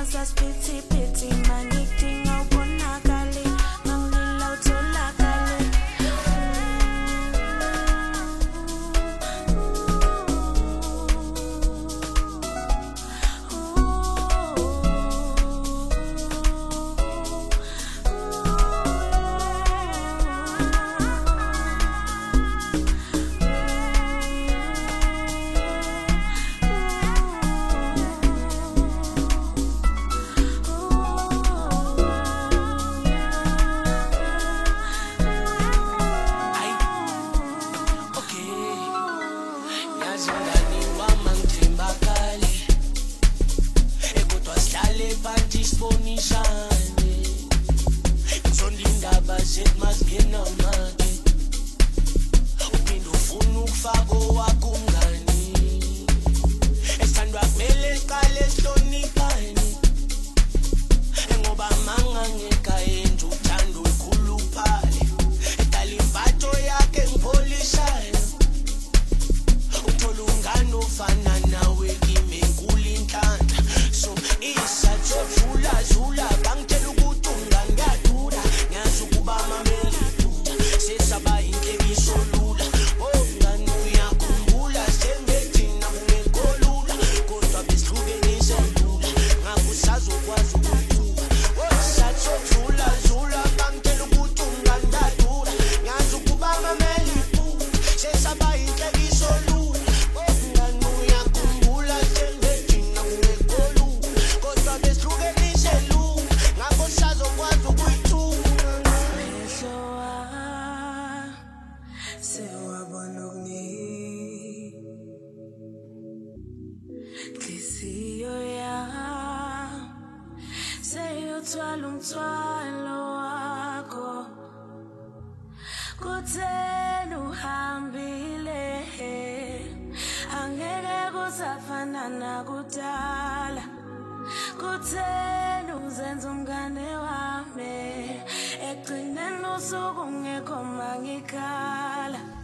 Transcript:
Pity, pity, mangiting au bonakali, mangila utolakali. It must be no money. Upindo funu fago wakungani. Estando akmele kale stoni pani. Engoba manga ngeka enju tando ikulupale. Etalimbato yake mpolishayo. Utolungano fana nawe kimi nkulintanda. So isa zula zula bangtelu kutunga ngadura. Nyazukubama meliputa. Sesaba inkebi solula. Ngani uyakhumbula sembetina kungekolula. Kodwa besihluke niselula. Ngakusazokwazi ukuthula. Osazula zula bangtelu kutunga ngadura. Nyazukubama meliputa. Sesaba inkebi solula. Ngani uyakhumbula sembetina kungekolula. Kodwa besihluke niselula. Ngakusazokwazi ukuthula. Thwala umthwalo wakho kutheni uhambile angeke kusafana nakudala kutheni uzenza umngane wami egcineni usuku ungekho mangikhala